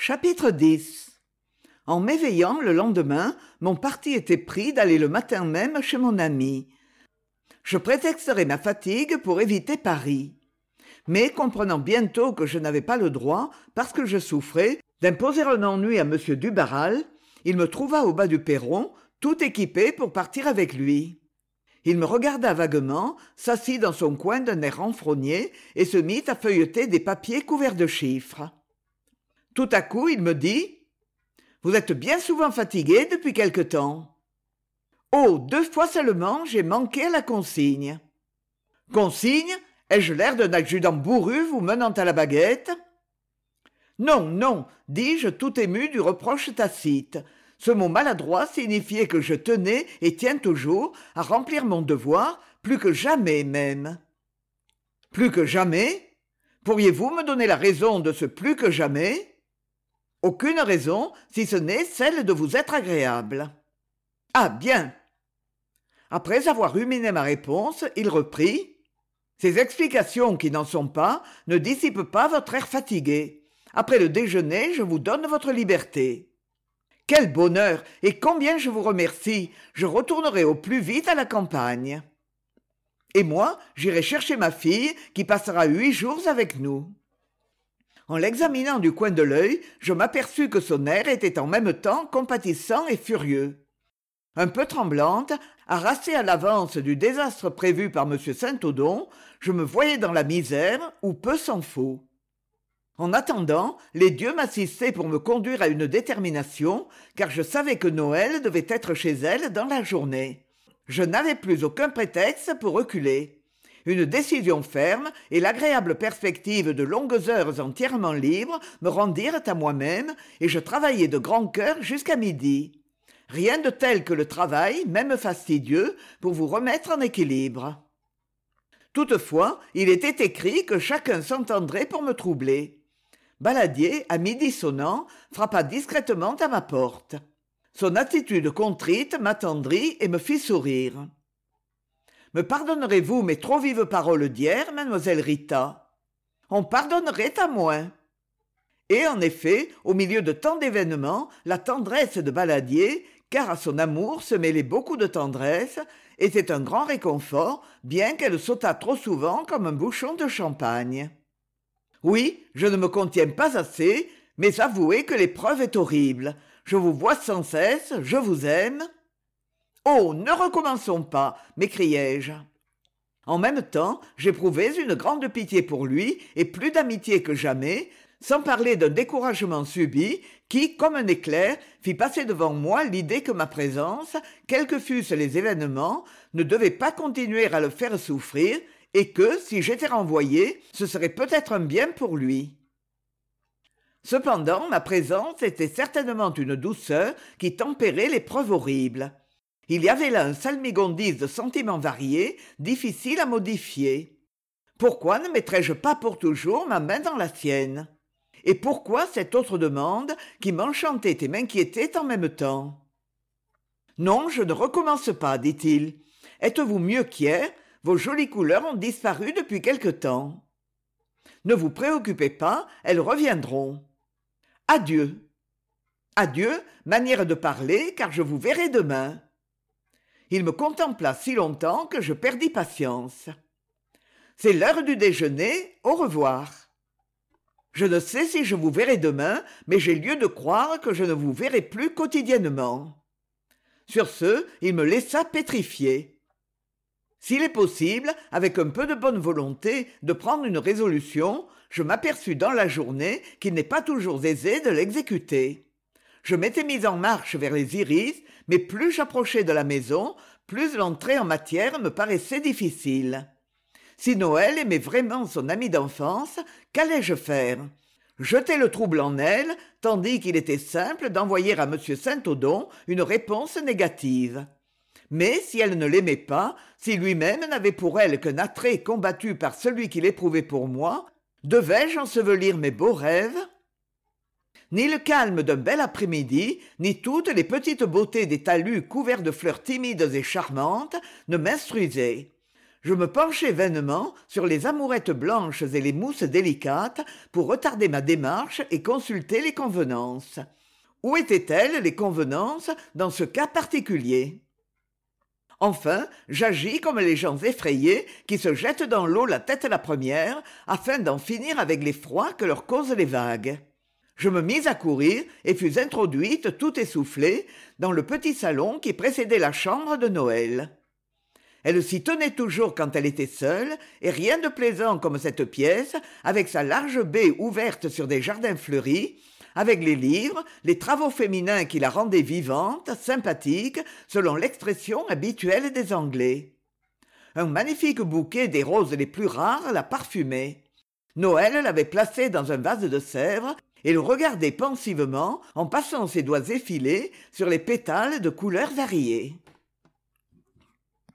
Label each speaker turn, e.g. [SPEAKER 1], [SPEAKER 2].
[SPEAKER 1] Chapitre 10. En m'éveillant le lendemain, mon parti était pris d'aller le matin même chez mon ami. Je prétexterais ma fatigue pour éviter Paris. Mais comprenant bientôt que je n'avais pas le droit, parce que je souffrais, d'imposer un ennui à M. Dubarral, il me trouva au bas du perron, tout équipé pour partir avec lui. Il me regarda vaguement, s'assit dans son coin d'un air renfrogné et se mit à feuilleter des papiers couverts de chiffres. Tout à coup, il me dit « Vous êtes bien souvent fatigué depuis quelque temps. »« Oh, 2 fois seulement, j'ai manqué à la consigne. »« Consigne ? Ai-je l'air d'un adjudant bourru vous menant à la baguette ?»« Non, non, dis-je tout ému du reproche tacite. Ce mot maladroit signifiait que je tenais et tiens toujours à remplir mon devoir, plus que jamais même. »« Plus que jamais ? Pourriez-vous me donner la raison de ce plus que jamais ? » Aucune raison, si ce n'est celle de vous être agréable. Ah, bien. Après avoir ruminé ma réponse, il reprit. Ces explications qui n'en sont pas ne dissipent pas votre air fatigué. Après le déjeuner, je vous donne votre liberté. Quel bonheur, et combien je vous remercie. Je retournerai au plus vite à la campagne. Et moi, j'irai chercher ma fille, qui passera 8 jours avec nous. En l'examinant du coin de l'œil, je m'aperçus que son air était en même temps compatissant et furieux. Un peu tremblante, harassée à l'avance du désastre prévu par M. Saint-Odon, je me voyais dans la misère, où peu s'en faut. En attendant, les dieux m'assistaient pour me conduire à une détermination, car je savais que Noël devait être chez elle dans la journée. Je n'avais plus aucun prétexte pour reculer. Une décision ferme et l'agréable perspective de longues heures entièrement libres me rendirent à moi-même et je travaillai de grand cœur jusqu'à midi. Rien de tel que le travail, même fastidieux, pour vous remettre en équilibre. Toutefois, il était écrit que chacun s'entendrait pour me troubler. Baladier, à midi sonnant, frappa discrètement à ma porte. Son attitude contrite m'attendrit et me fit sourire. « Me pardonnerez-vous mes trop vives paroles d'hier, mademoiselle Rita ? On pardonnerait à moins. » Et en effet, au milieu de tant d'événements, la tendresse de Baladier, car à son amour se mêlait beaucoup de tendresse, était un grand réconfort, bien qu'elle sautât trop souvent comme un bouchon de champagne. Oui, je ne me contiens pas assez, mais avouez que l'épreuve est horrible. Je vous vois sans cesse, je vous aime. Oh, ne recommençons pas, m'écriai-je. En même temps, j'éprouvais une grande pitié pour lui et plus d'amitié que jamais, sans parler d'un découragement subit qui, comme un éclair, fit passer devant moi l'idée que ma présence, quels que fussent les événements, ne devait pas continuer à le faire souffrir et que, si j'étais renvoyé, ce serait peut-être un bien pour lui. Cependant, ma présence était certainement une douceur qui tempérait l'épreuve horrible. Il y avait là un salmigondis de sentiments variés, difficiles à modifier. Pourquoi ne mettrais-je pas pour toujours ma main dans la sienne ? Et pourquoi cette autre demande qui m'enchantait et m'inquiétait en même temps ? Non, je ne recommence pas, dit-il. Êtes-vous mieux qu'hier ? Vos jolies couleurs ont disparu depuis quelque temps. Ne vous préoccupez pas, elles reviendront. Adieu. Adieu, manière de parler, car je vous verrai demain. Il me contempla si longtemps que je perdis patience. C'est l'heure du déjeuner, au revoir. Je ne sais si je vous verrai demain, mais j'ai lieu de croire que je ne vous verrai plus quotidiennement. Sur ce, il me laissa pétrifié. S'il est possible, avec un peu de bonne volonté, de prendre une résolution, je m'aperçus dans la journée qu'il n'est pas toujours aisé de l'exécuter. Je m'étais mis en marche vers les iris, mais plus j'approchais de la maison, plus l'entrée en matière me paraissait difficile. Si Noël aimait vraiment son amie d'enfance, qu'allais-je faire ? Jeter le trouble en elle, tandis qu'il était simple d'envoyer à M. Saint-Odon une réponse négative. Mais si elle ne l'aimait pas, si lui-même n'avait pour elle qu'un attrait combattu par celui qu'il éprouvait pour moi, devais-je ensevelir mes beaux rêves ? Ni le calme d'un bel après-midi, ni toutes les petites beautés des talus couverts de fleurs timides et charmantes ne m'instruisaient. Je me penchai vainement sur les amourettes blanches et les mousses délicates pour retarder ma démarche et consulter les convenances. Où étaient-elles, les convenances, dans ce cas particulier? Enfin, j'agis comme les gens effrayés qui se jettent dans l'eau la tête la première afin d'en finir avec l'effroi que leur causent les vagues. Je me mis à courir et fus introduite tout essoufflée dans le petit salon qui précédait la chambre de Noël. Elle s'y tenait toujours quand elle était seule, et rien de plaisant comme cette pièce, avec sa large baie ouverte sur des jardins fleuris, avec les livres, les travaux féminins qui la rendaient vivante, sympathique, selon l'expression habituelle des Anglais. Un magnifique bouquet des roses les plus rares la parfumait. Noël l'avait placé dans un vase de Sèvres et le regardait pensivement en passant ses doigts effilés sur les pétales de couleurs variées.